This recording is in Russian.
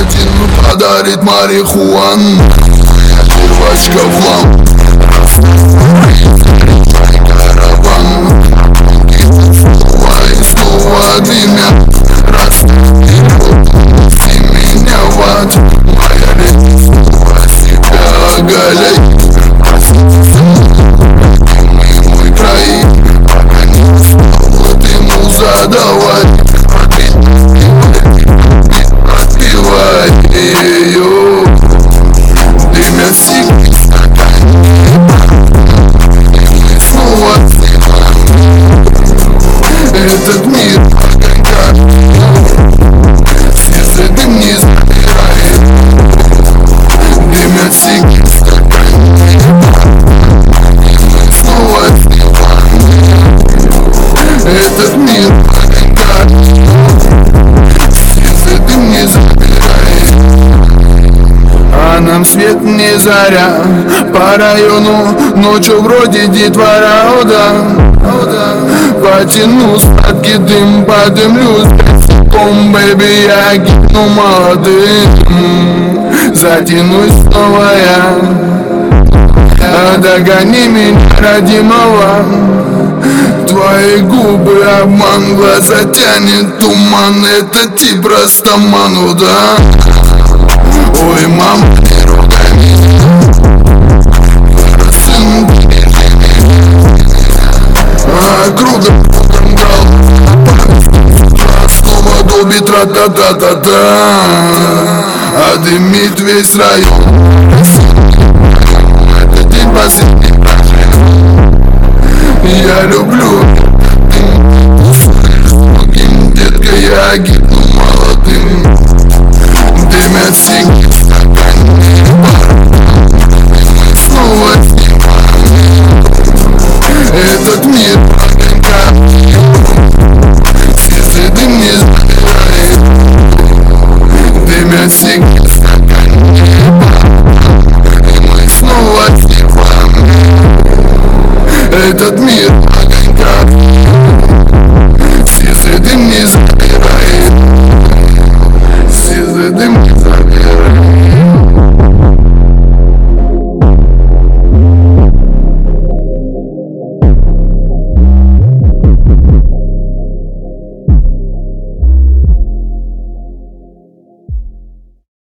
один подарит марихуану. Девочка в хлам, караван. И снова дымя, раз и меня в ад. Моя лень себя оголяй. Мой край, вот ему задавай. Отпивай ее, дымя сиги стакане. И снова этот мир огонька. Снизу дым не забирает. Дымя сиги стакане. И снова этот мир огонька. Снизу дым не забирает. А нам свет не заря. По району ночью вроде детвора. О да, потяну сладкий дым, подымлюсь бесиком, бэби, я гибну молодым. Затянусь снова я, догони меня, родимого. Твои губы обман, глаза тянет туман. Это тип растаману, да? Ой, мама, не ругай меня. Сын, кругом гал. Снова долбит тра-та-та-та-та. А дымит весь район. Это день последний прожил. Я люблю другим, детка, я гибну молодым. Дымят сиги в стакане. Мы снова снимаем этот мир.